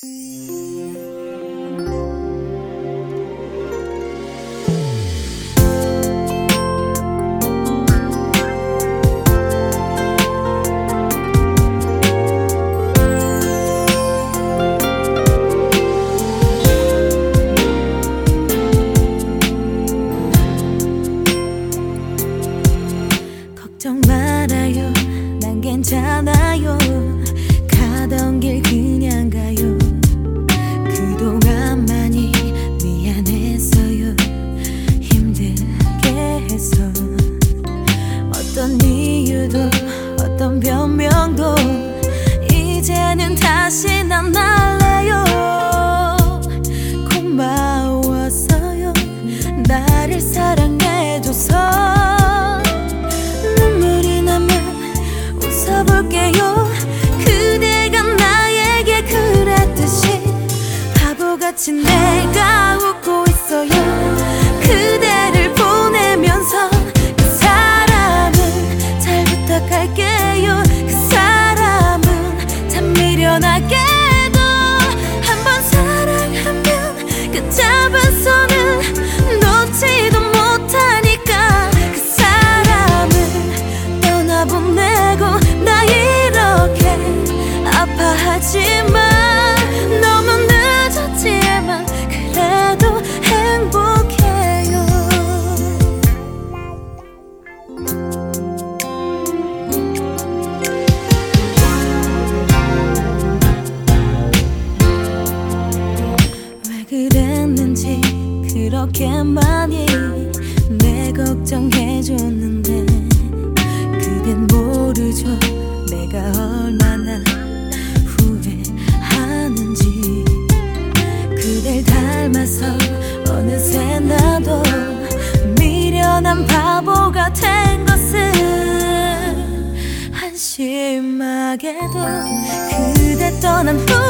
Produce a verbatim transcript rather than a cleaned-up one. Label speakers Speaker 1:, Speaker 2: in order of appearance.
Speaker 1: 걱정 말아요, 난 괜찮아요. 가던 길 그냥 가요. 그동안 많이 미안했어요. 힘들게 해서 어떤 이유도 어떤 변명도 이제는 다시 난 할래요. 고마웠어요, 나를 사랑해줘서. 볼게요. 그대가 나에게 그랬듯이 바보같이 내가 웃고 있어요. 그대를 보내면서 그 사람은 잘 부탁할게요. 그 사람은 참 미련하게도 한번 사랑하면 그 잡은 손을 놓지도 못하니까 그 사람을 떠나보내고 아파하지만 너무 늦었지만 그래도 행복해요. 왜 그랬는지 그렇게 많이 내 걱정해줬는데 그댄 모르죠 내가 얼마나 후회하는지. 그댈 닮아서 어느새 나도 미련한 바보가 된 것을 한심하게도 그대 떠난 후